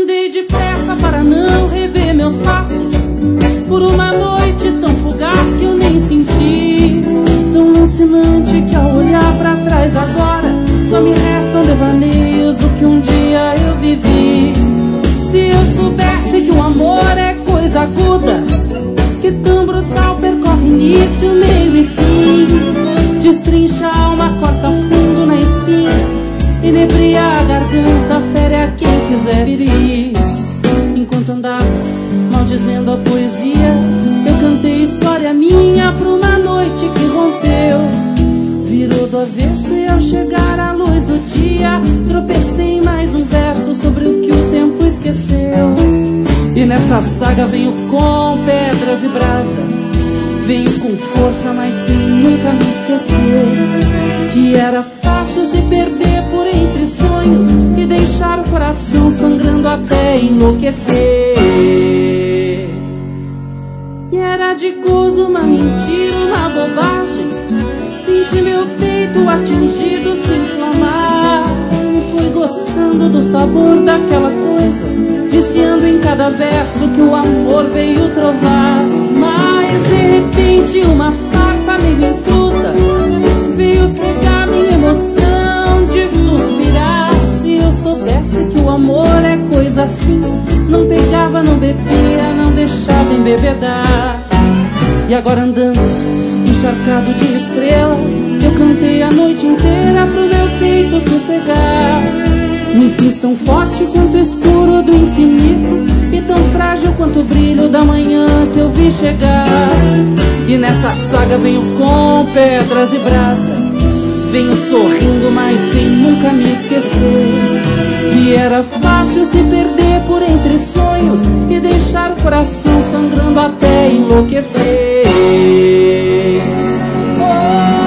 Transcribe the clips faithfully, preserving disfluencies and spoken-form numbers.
Andei depressa para não rever meus passos, por uma noite tão fugaz que eu nem senti, tão lancinante que ao olhar pra trás agora só me restam devaneios do que um dia eu vivi. Se eu soubesse que o amor é coisa aguda, que tão brutal percorre início, meio e fim, destrincha a alma, corta fundo na espinha, inebria a garganta, fere a quem quiser ferir. Enquanto andava maldizendo a poesia, eu cantei história minha pra uma noite que rompeu, virou do avesso e ao chegar à luz do dia tropecei em mais um verso sobre o que o tempo esqueceu. E nessa saga venho com pedras e brasa, venho com força, mas sem nunca me esquecer que era fácil se perder por entre sonhos e deixar o coração sangrando até enlouquecer. E era de gozo uma mentira, uma bobagem, senti meu peito atingido se inflamar, e fui gostando do sabor daquela coisa, viciando em cada verso que o amor veio trovar. Mas de repente uma farpa meio intrusa veio cegar minha emoção de suspirar. Se eu soubesse que o amor é coisa assim, não pegava, não bebia, não deixava embebedar. E agora andando encharcado de estrelas, eu cantei a noite inteira pro meu peito sossegar. Me fiz tão forte quanto o escuro do infinito e tão frágil quanto o brilho da manhã que eu vi chegar. E nessa saga venho com pedras e brasa, venho sorrindo, mas sem nunca me esquecer que era fácil se perder por entre sonhos e deixar o coração sangrando até enlouquecer. Oh,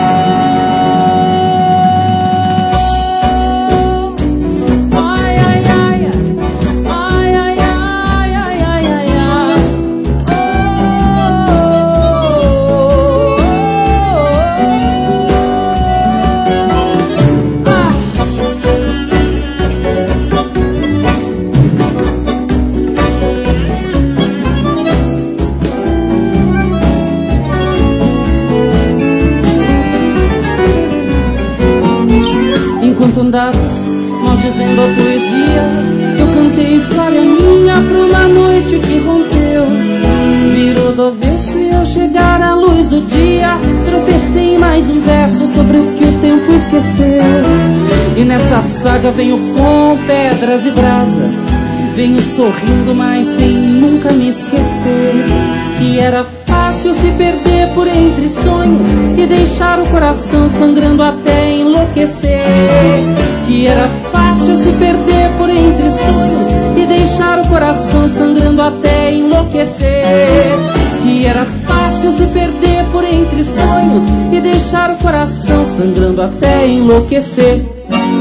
enquanto andava maldizendo a poesia, eu cantei história minha pra uma noite que rompeu, virou do avesso e ao chegar à luz do dia tropecei em mais um verso sobre o que o tempo esqueceu. E nessa saga venho com pedras e brasa, venho sorrindo, mas sem nunca me esquecer que era fácil se perder por entre sonhos e deixar o coração sangrando até enlouquecer. Que era fácil se perder por entre sonhos e deixar o coração sangrando até enlouquecer. Que era fácil se perder por entre sonhos e deixar o coração sangrando até enlouquecer.